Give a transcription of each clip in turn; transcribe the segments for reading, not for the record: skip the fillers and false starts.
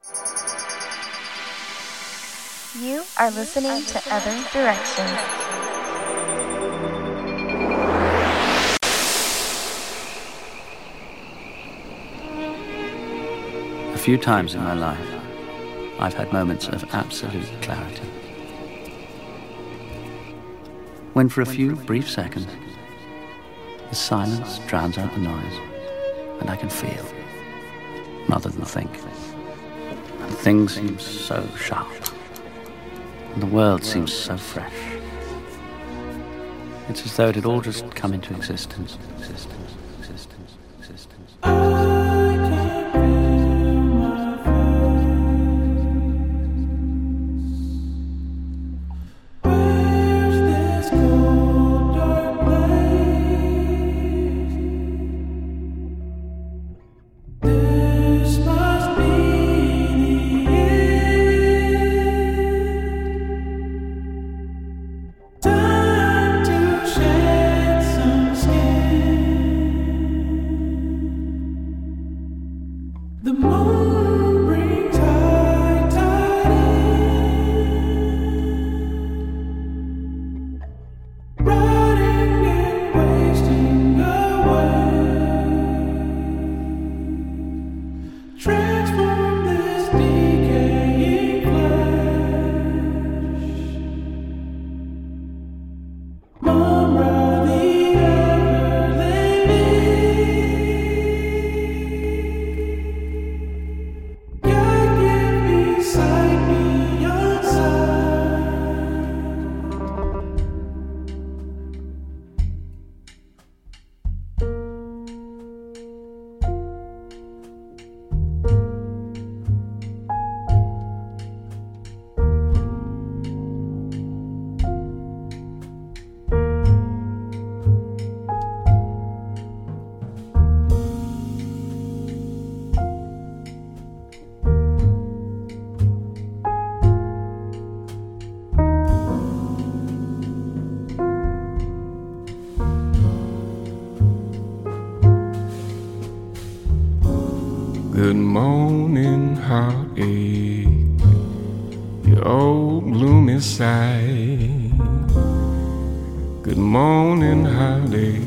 You are listening to Other Directions. A few times in my life, I've had moments of absolute clarity. When for a few brief seconds, the silence drowns out the noise, and I can feel, rather than think. And things seem so sharp, and the world seems so fresh. It's as though it had all just come into existence. Good morning, heartache, your old gloomy sight. Good morning, heartache,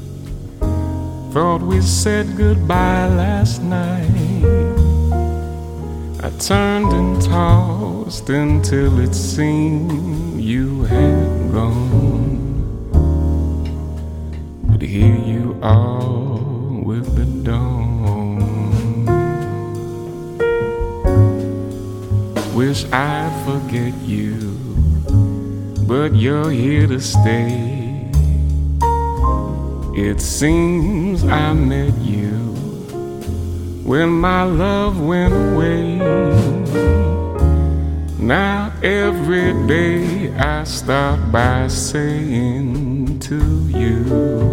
thought we said goodbye last night. I turned and tossed until it seemed you had gone. But here you are with the dawn. Wish I'd forget you, but you're here to stay. It seems I met you when my love went away. Now every day I start by saying to you,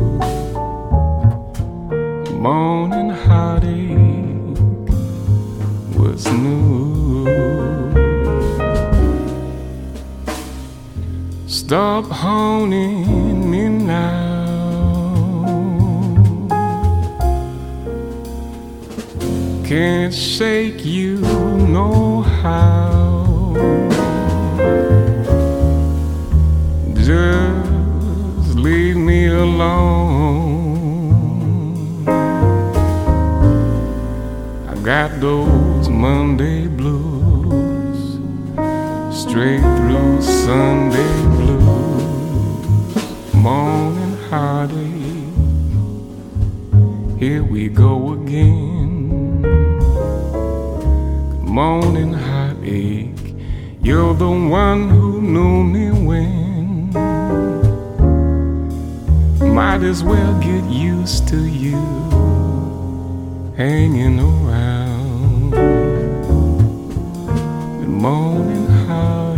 morning heartache was new. Stop honing me now. Can't shake you no how. Just leave me alone. I got those Monday blues, straight through Sunday blues. Morning heartache, here we go again. Good morning heartache, you're the one who knew me when. Might as well get used to you hanging around. Good morning heartache.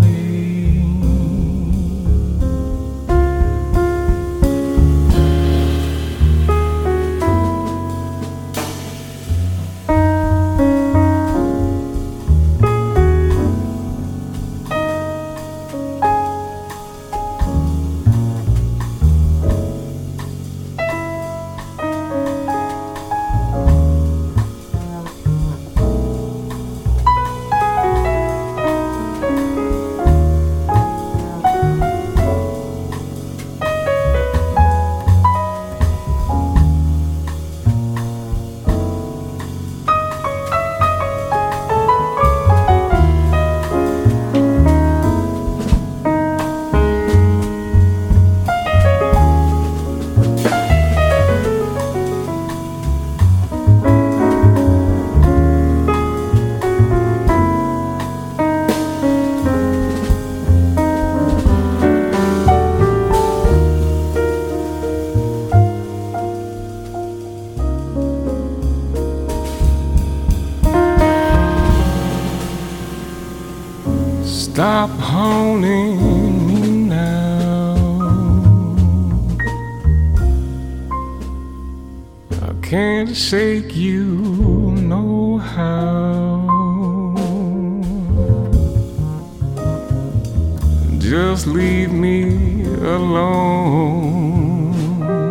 stop haunting me now. I can't shake you no how. Just leave me alone.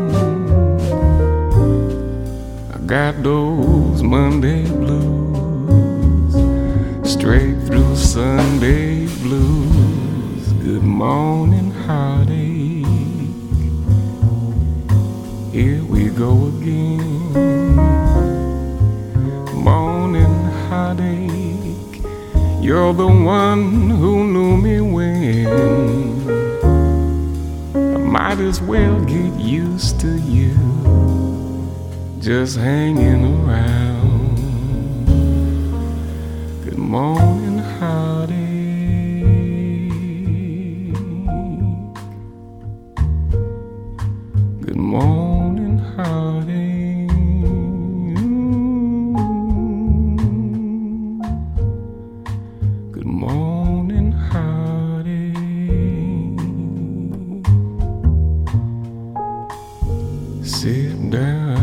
I got those Monday blues, straight through Sunday blues. Good morning, heartache. Here we go again. Morning, heartache. You're the one who knew me when. I might as well get used to you just hanging around. Good morning, heartache. Good morning, heartache. Good morning, heartache. Sit down.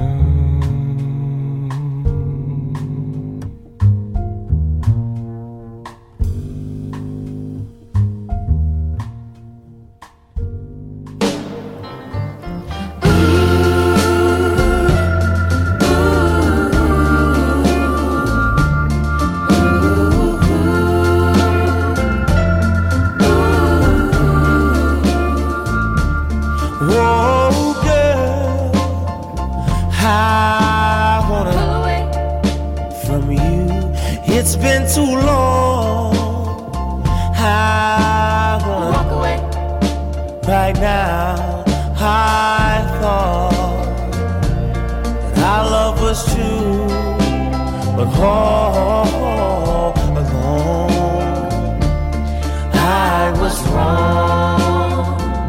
Whoa, girl, I wanna Pull away. from you. It's been too long. I wanna Walk away. right now. I thought that our love was true, but all along I was wrong.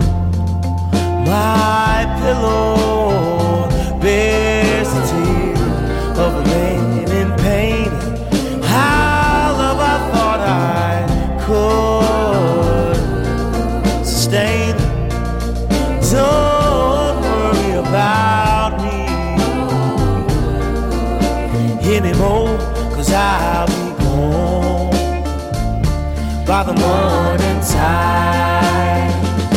My pillow bears the tears of a man in pain. How love I thought I could sustain. Don't worry about me anymore, 'cause I'll be gone by the morning tide.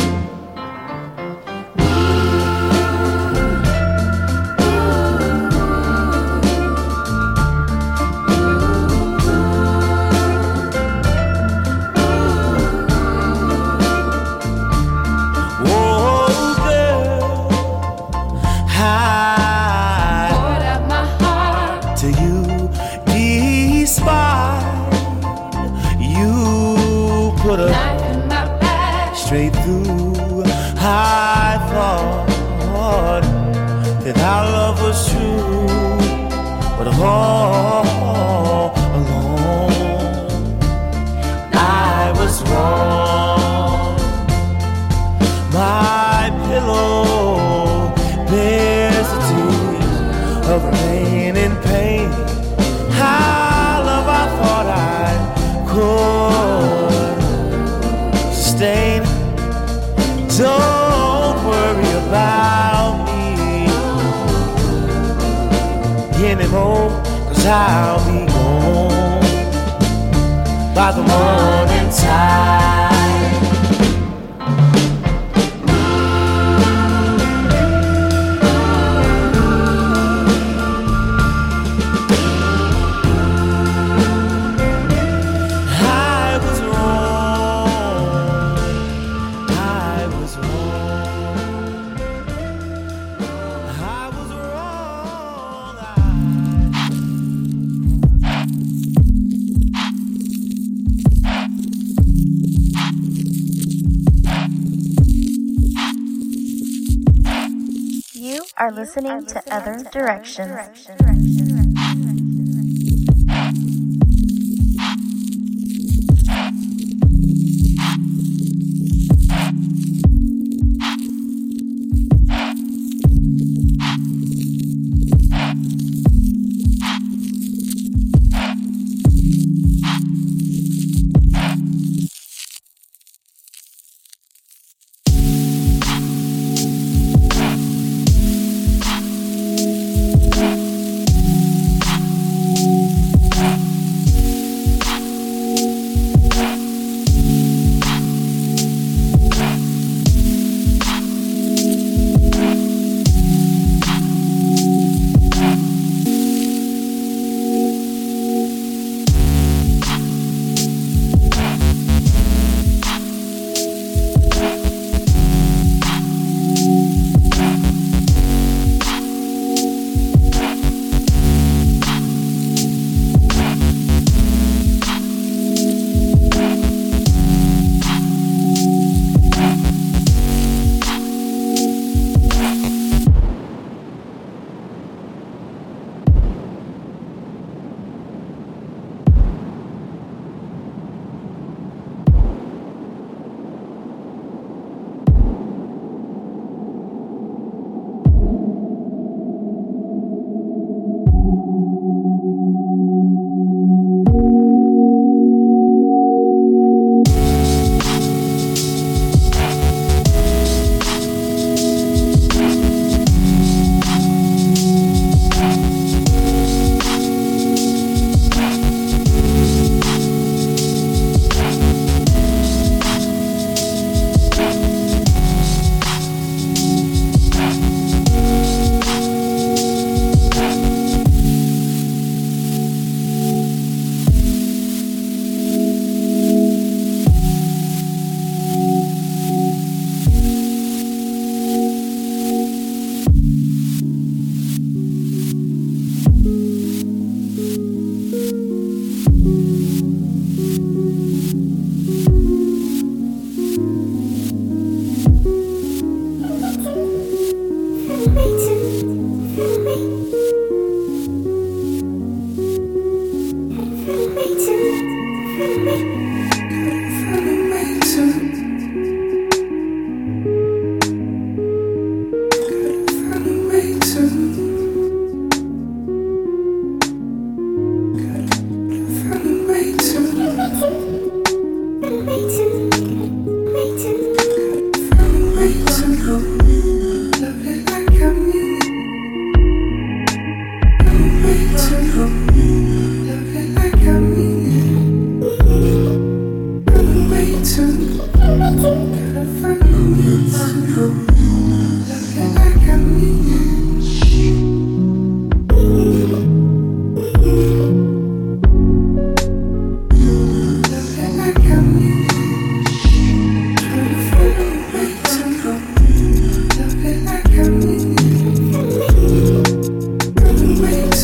Poured out my heart. To you, despite you put a Knife in my back. straight through. I thought that our love was true, but all along I was wrong. My pillow bears the tears of rain and pain. How love I thought I could sustain. Don't worry about me anymore, 'cause I'll be gone by the morning tide. I was wrong. I was wrong. I was wrong. You are listening to Other Directions.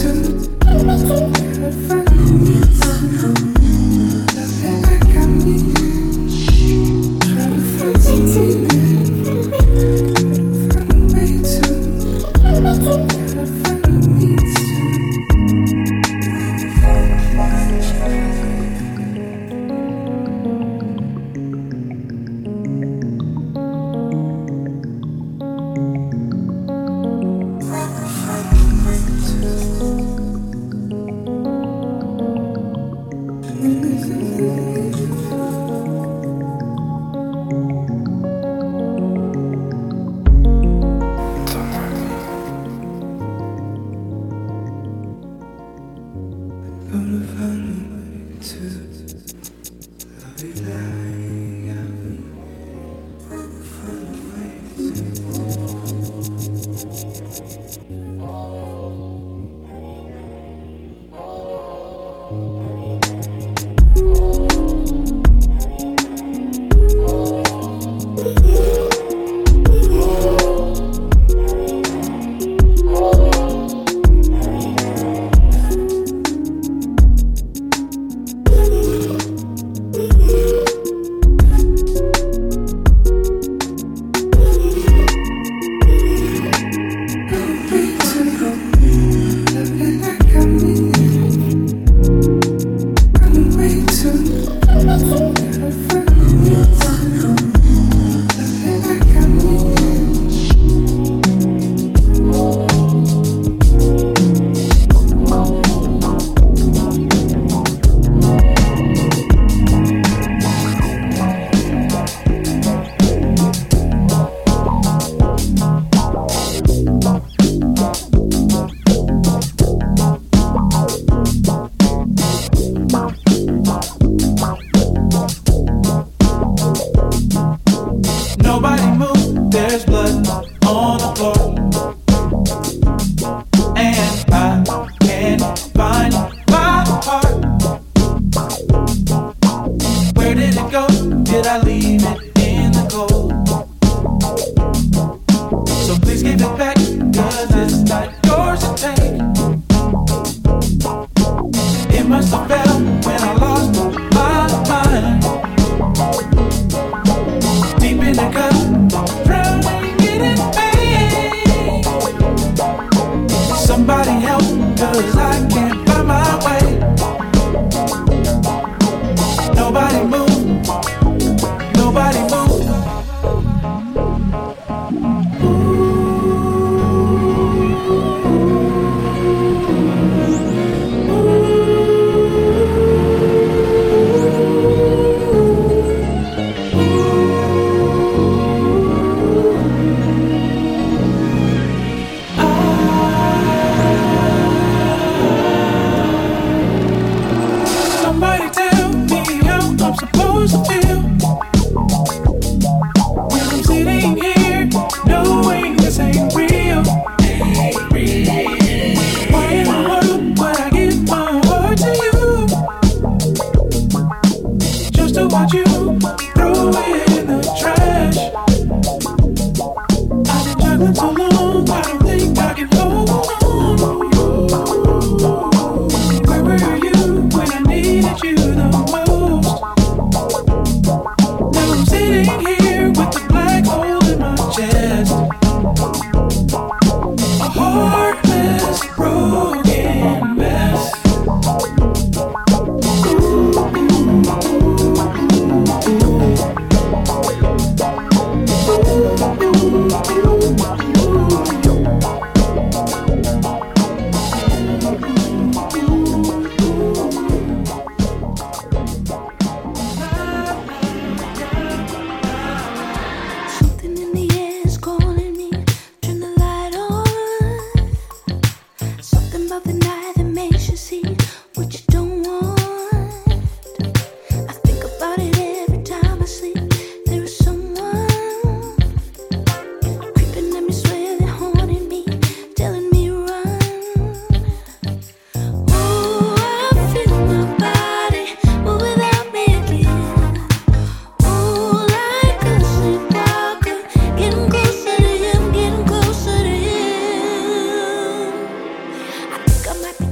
I might be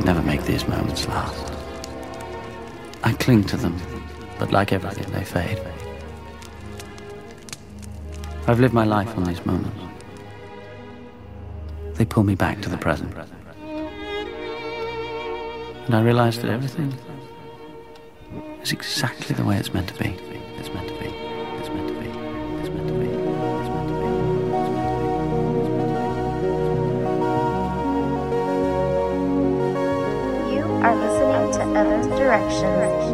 never make these moments last. I cling to them, but like everything, they fade. I've lived my life on these moments. They pull me back to the present. And I realize that everything is exactly the way it's meant to be. It's meant to be. It's meant to be. It's meant to be. It's meant to be. It's meant to be. You are listening to Other Directions.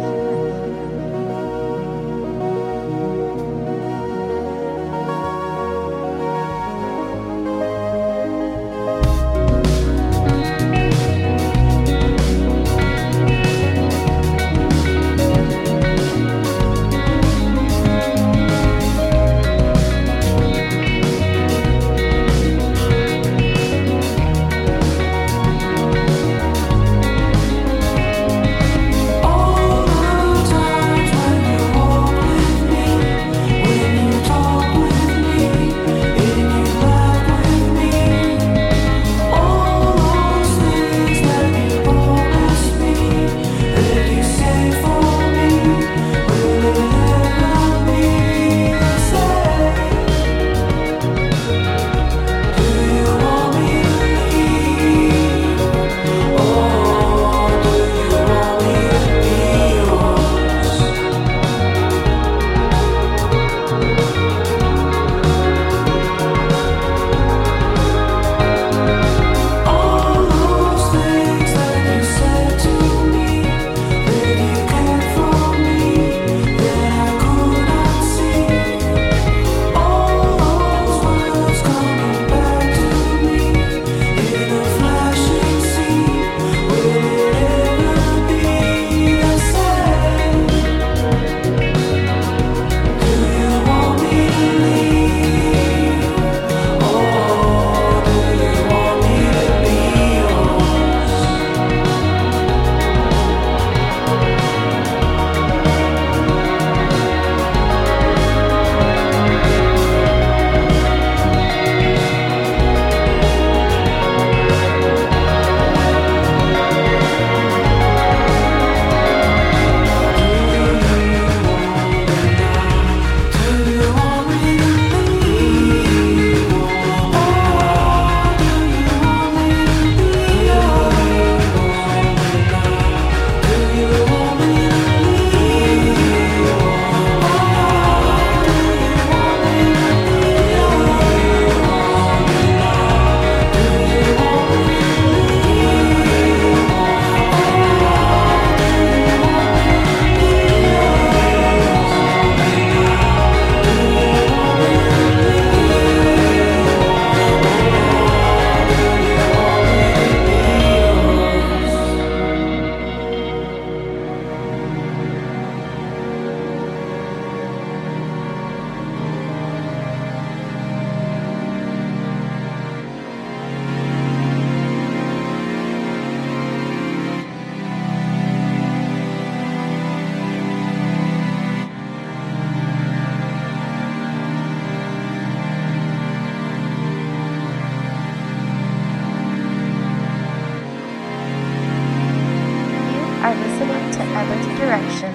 Are listening to Other Directions.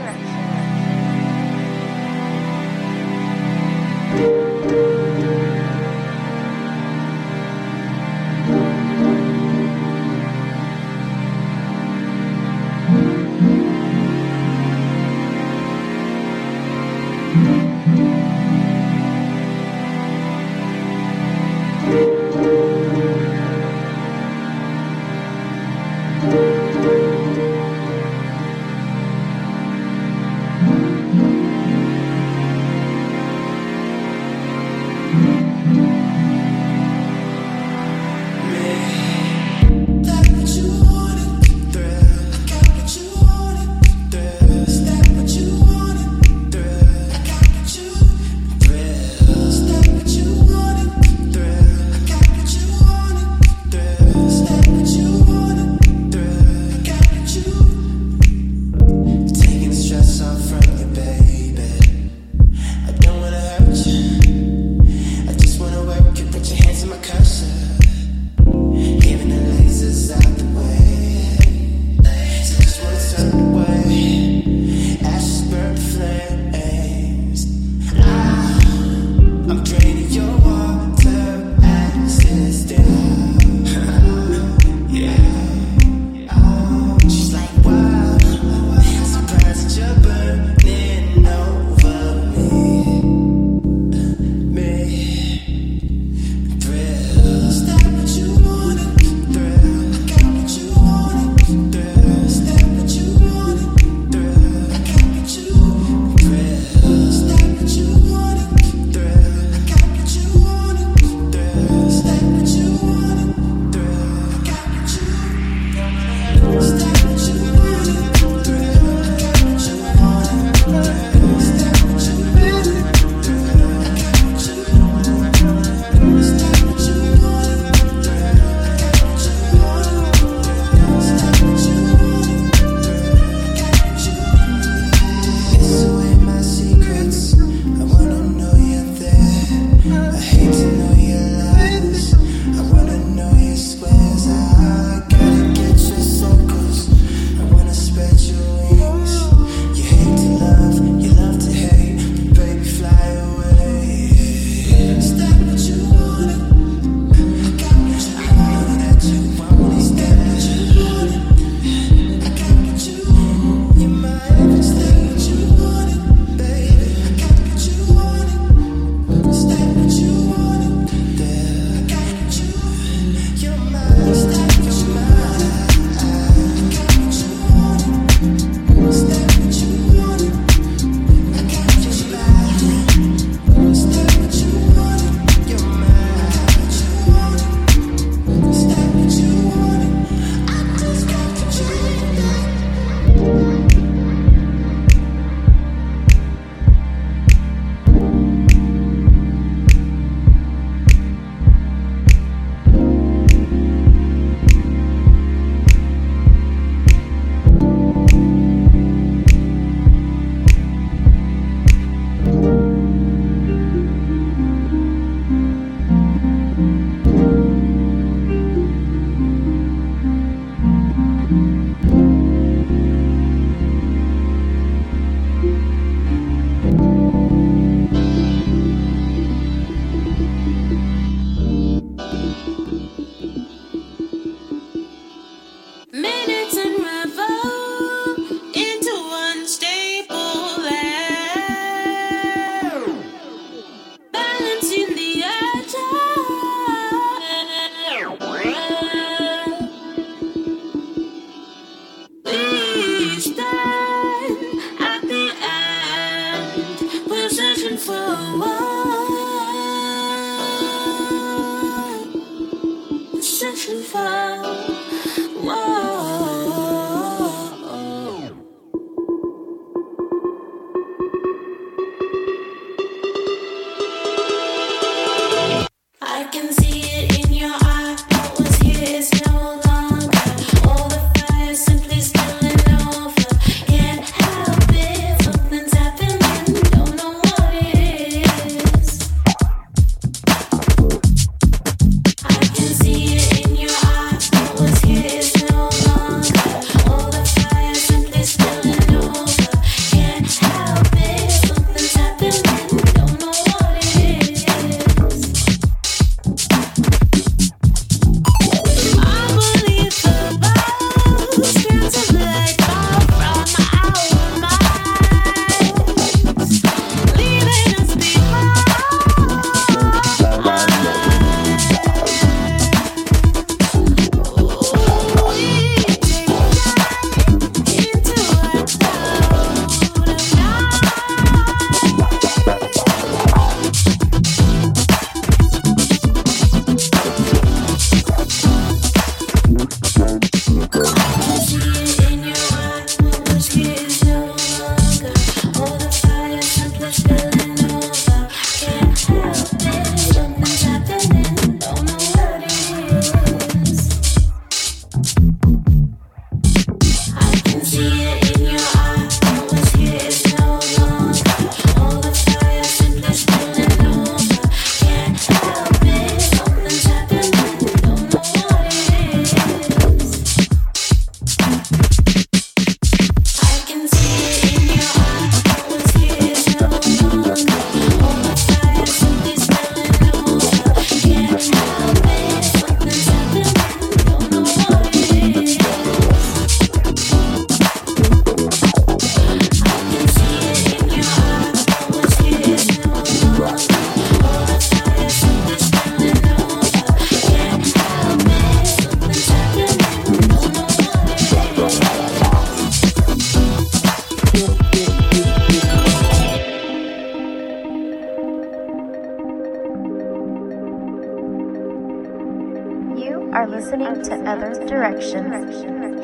listening to Other Directions.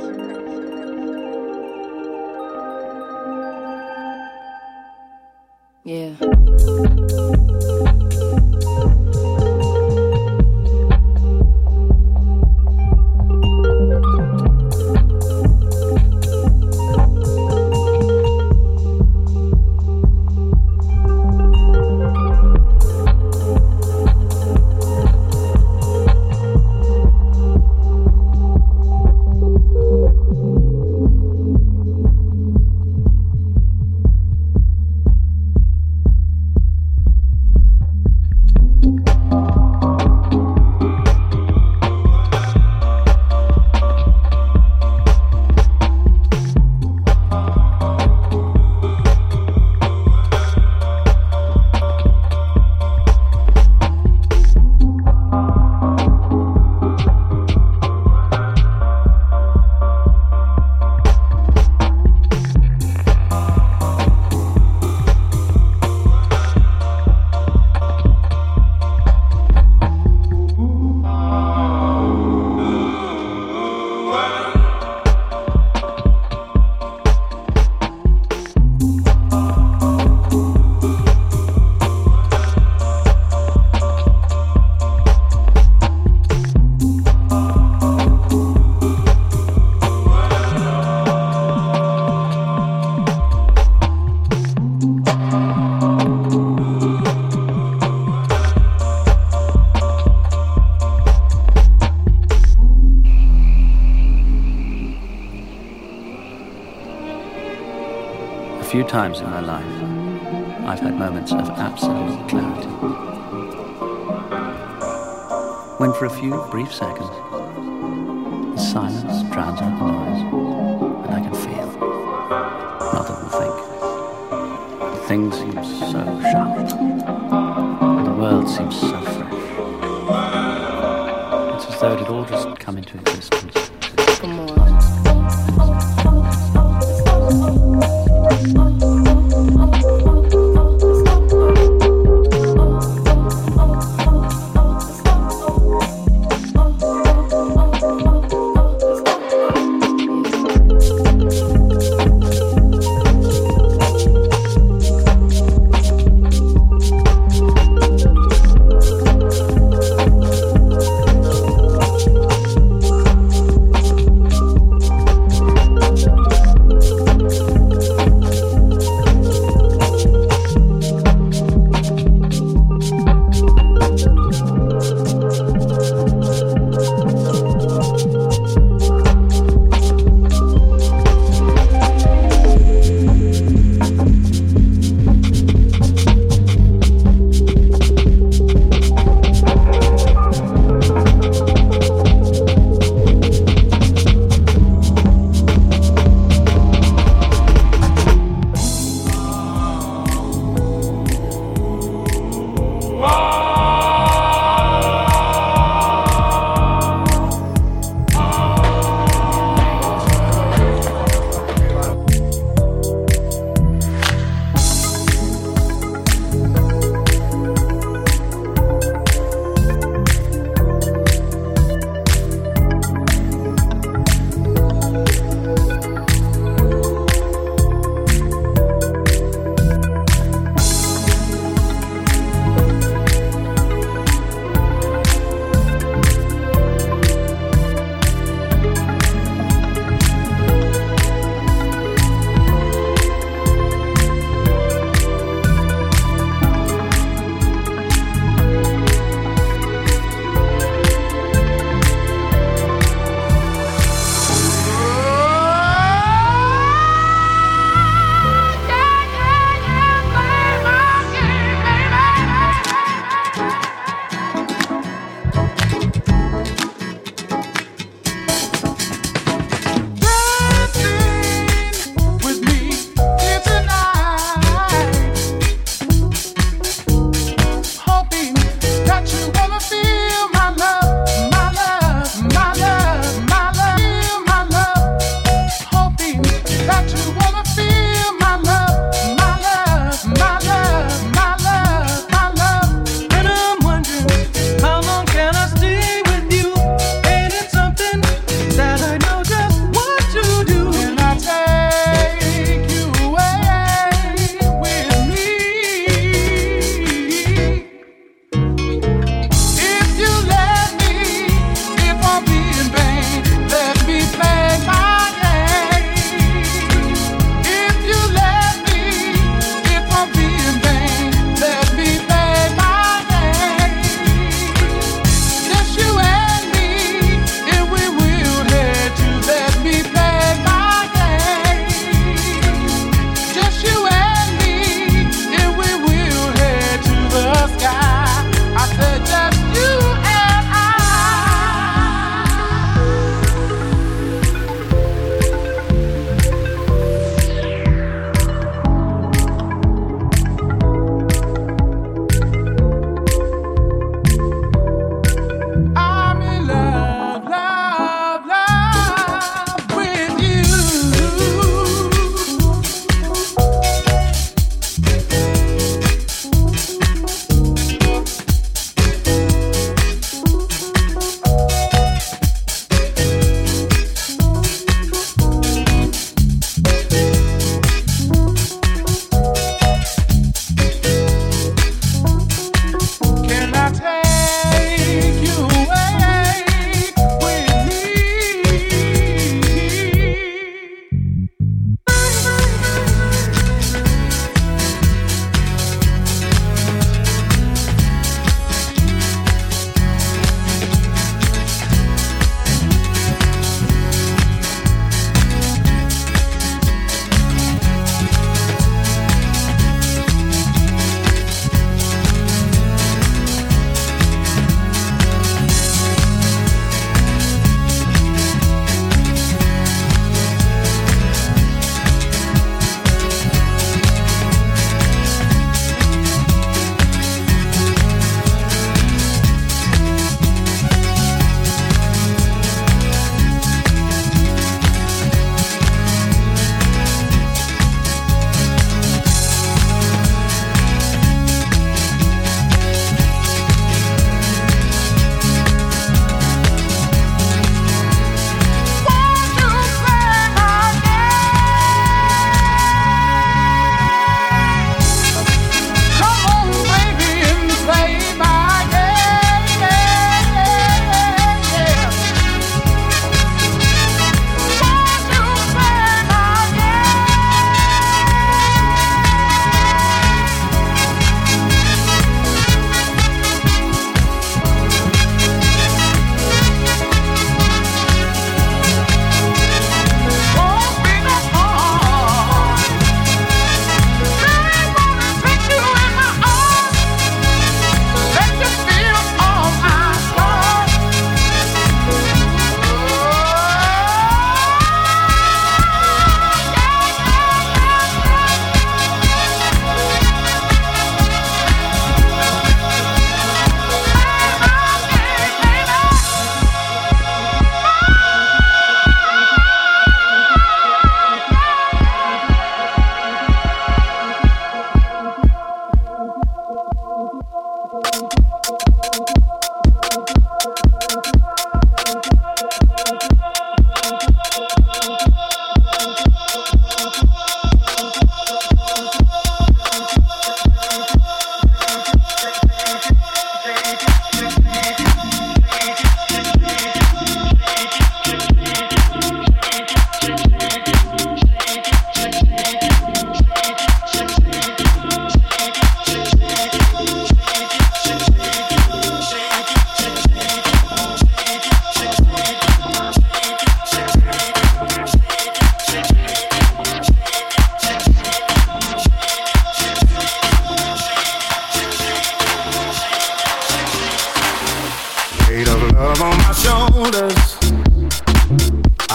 Yeah. A few times in my life, I've had moments of absolute clarity. When for a few brief seconds, the silence drowns out the noise, and I can feel, rather than think. Things seem so sharp, and the world seems so fresh. It's as though it had all just come into existence. Come on.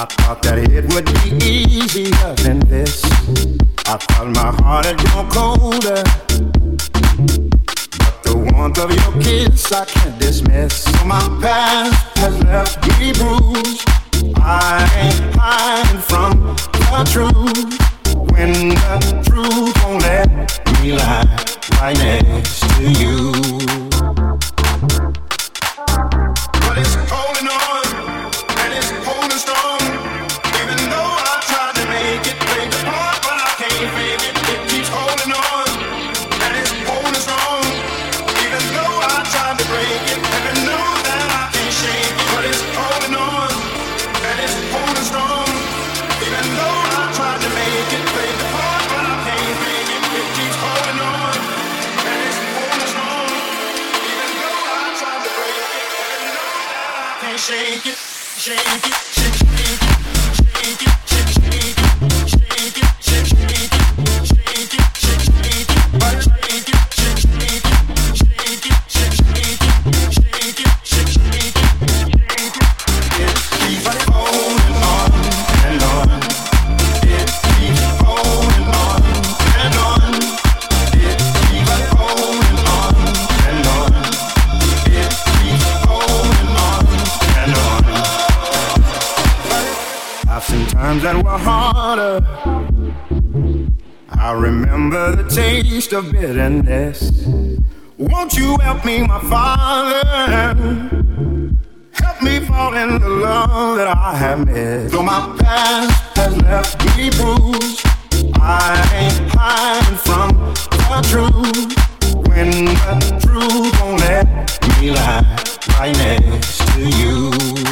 I thought that it would be easier than this. I thought my heart had grown colder, but the warmth of your kiss I can't dismiss. So my past has left me bruised. I ain't hiding from the truth. When the truth won't let me lie right next to you. But it's holding on, and it's holding strong. Even though I tried to make it break apart, but I can't fake it. It keeps holding on, and it's holding strong. Even though I tried to break it, and I know that I can't shake it. But it's holding on, and it's holding strong. Even though I tried to make it break apart, but I can't fake it. It keeps holding on, and it's holding strong. Even though I tried to break it, and I know that I can't shake it, shake it, shake it, shake it, shake it, shake it, shake it, shake it, shake it, shake it, shake it, but shake it, shake it, shake it, shake it, shake it, shake it, shake it. It keeps holding on and on. It keeps holding on and on. It keeps holding on and on. It keeps holding on and on. I've seen times that were harder. I remember the taste of bitterness. Won't you help me, my Father? Help me fall in the love that I have missed. Though my past has left me bruised, I ain't hiding from the truth. When the truth won't let me lie right next to you.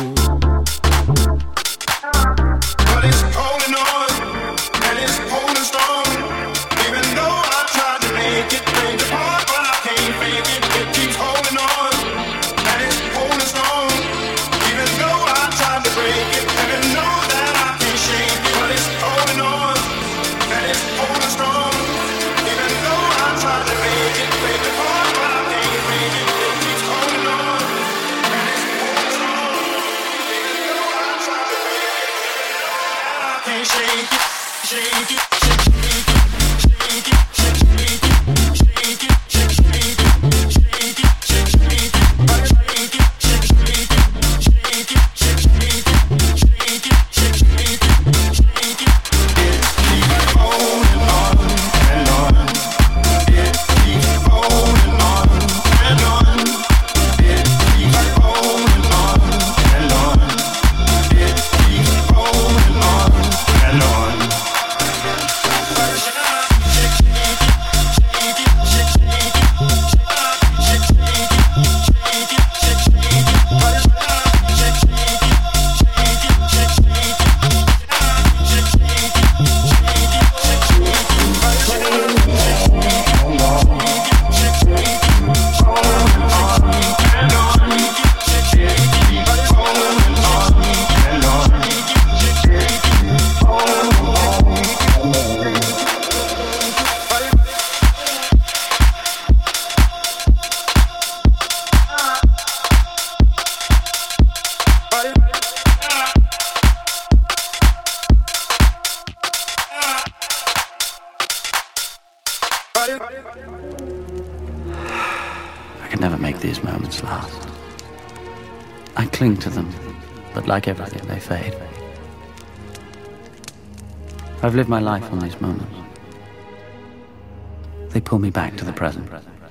But it's holding on, and it's holding strong. Even though I tried to make it break apart, but I can't fake it. It keeps holding on, and it's holding strong. Even though I tried to break it, and I know that I can't shake it. But it's holding on, and it's holding strong. Even though I tried to make it break apart, but I can't fake it. It keeps holding on, and it's holding strong. Even though I tried to break it, I can't shake it, shake it, shake it, shake it, shake it, shake it, shake it, shake it, shake it, but shake it, shake it, shake it, shake it, shake it, shake it, shake it. It keeps holding on and on. It keeps holding on and on. It keeps holding on and on. It keeps holding on and on. I can never make these moments last. I cling to them, but like everything, they fade. I've lived my life on these moments. They pull me back to the present.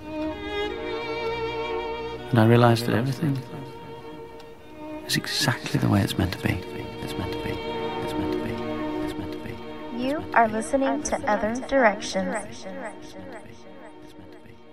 And I realize that everything is exactly the way it's meant to be. It's meant to be. It's meant to be. It's meant to be. You are listening to Other Directions. It's meant to be.